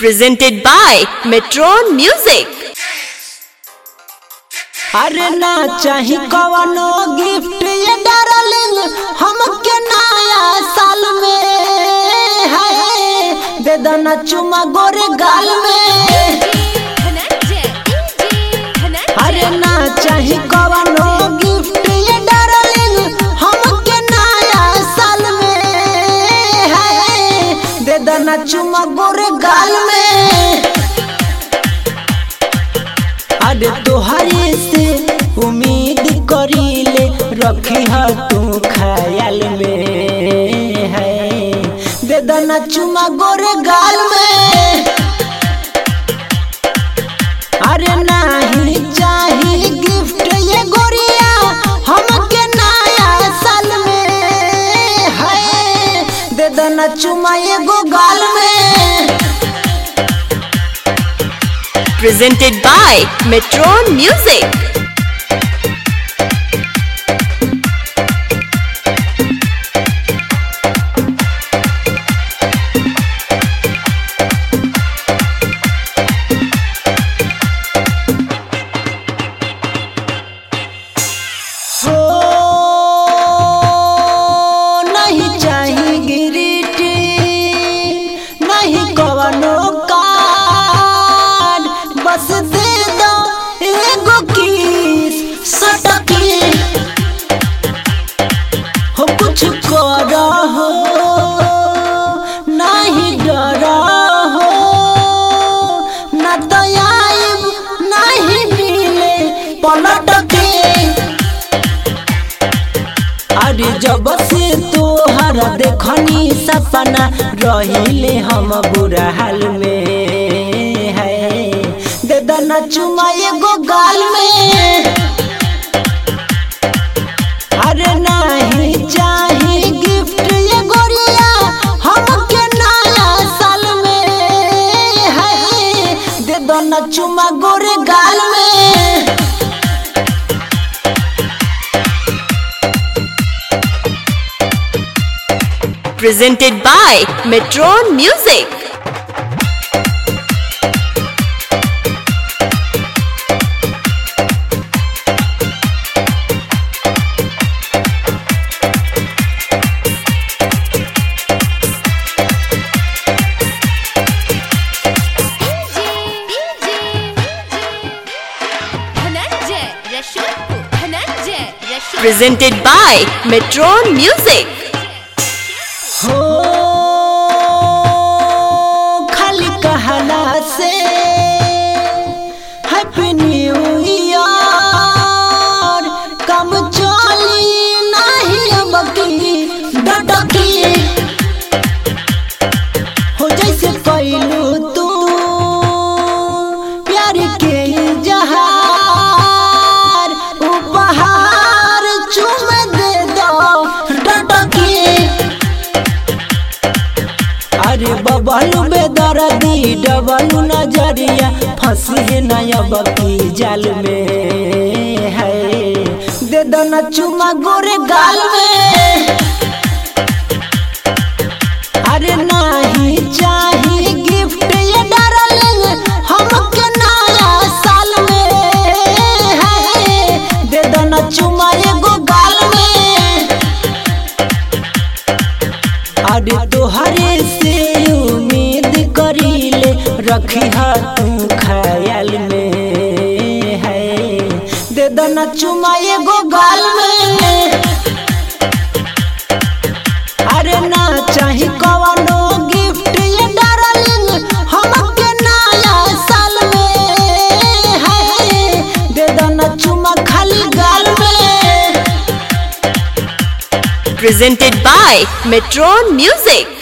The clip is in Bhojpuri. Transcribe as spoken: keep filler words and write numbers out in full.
Presented by Metron Music. अरे ना चाही कवनो गिफ्ट ये डार्लिंग हमके नया साल में है दे देना चुमा गोरे गाल में। अरे ना चाही कवनो गिफ्ट ये डार्लिंग हमके नया साल में है दे देना चुमा गोरे गाल में। अरे तोहरे से उम्मीद करीले रखी है तू ख्याल में है दे देना चुमा गोरे गाल में। अरे नहीं चाही गिफ्ट ये गोरिया हमके नया साल में है दे देना चुमा ये गो गाल में। Presented by Metron Music. हो नहीं चाहिए गिरिटी नहीं कवनो बस दे दो एगो किस सटकी हो कुछ करो हो नहीं डरो हो ना तो आइब नहीं मिले पलट के। अरे जब से तोहरा देखनी सपना रहिले हम बुरा हाल में दे देना चुमा ये गो गाल में। अरे नहीं चाही गिफ्ट ये गोरिया हमके नया साल में है दे देना चुमा गोरे गाल में। Presented by Metron Music. Presented by Metron Music. हो खाली कहला से हैप्पी न्यू ईयर कम चली नहीं अब की डटकी हो जैसे पहलू तू प्यार के जहार उपहार चुम दे दो डटकी। अरे बबलू बेदर्दी डबलू नजरिया फंसी नया बकी जाल में है दे देना चुमा गोरे गाल में। अरे नहीं चाही गिफ्ट ये डार्लिंग हमके नया साल में है दे देना चुमा ये गो गाल में। अरे तोहरे से उम्मीद करीले रखी है तू ख्याल में है दे देना चुमा ये गो गाल में। अरे ना चाही कवनो गिफ्ट ये डार्लिंग हमके नया साल में है दे देना चुमा खाली गाल में। Presented by Metron Music.